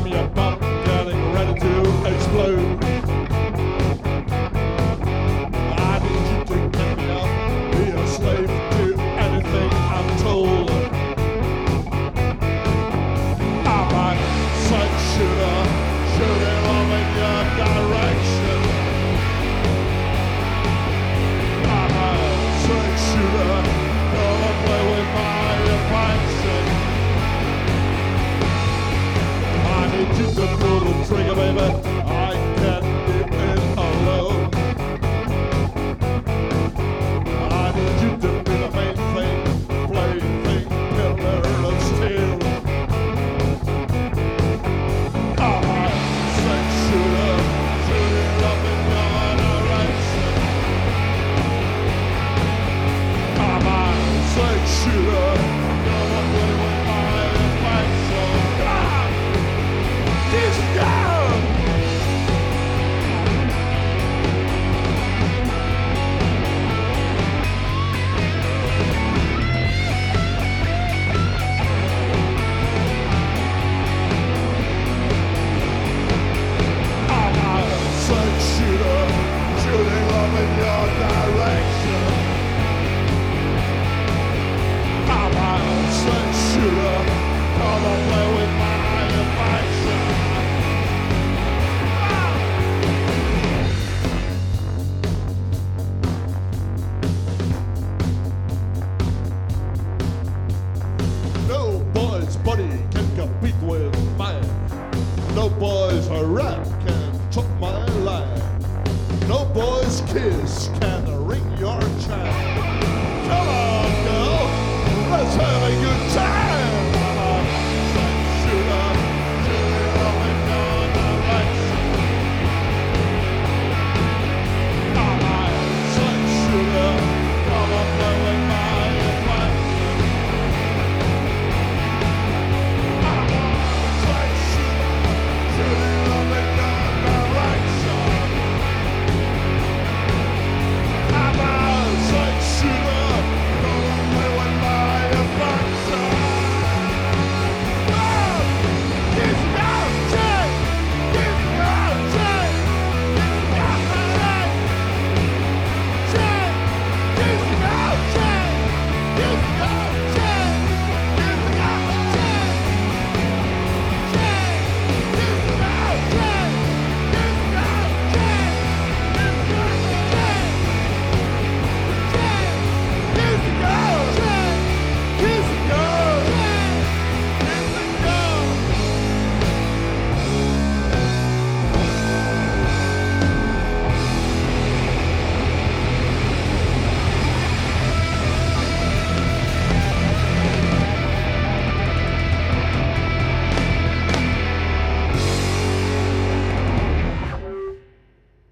me a bomb getting ready to explode. I need you to get me up, be a slave to anything I'm told. I'm a sight shooter, shooting love in your direction. I'm a sight shooter, gonna play with my affection. I need you to pull the trigger, baby. I can't leave it alone. I need you to be the main thing, plaything, pillar of steel. I'm a sex shooter, shooting up in your direction. I'm a sex shooter, gonna play with my affection. This down! I'm a sex shooter, shooting love in your direction. I'm a sex shooter, gonna play with my affection. No boy's body can compete with mine. No boy's rap can top my line. No boy's kiss can ring your chime. Come on, girl, let's have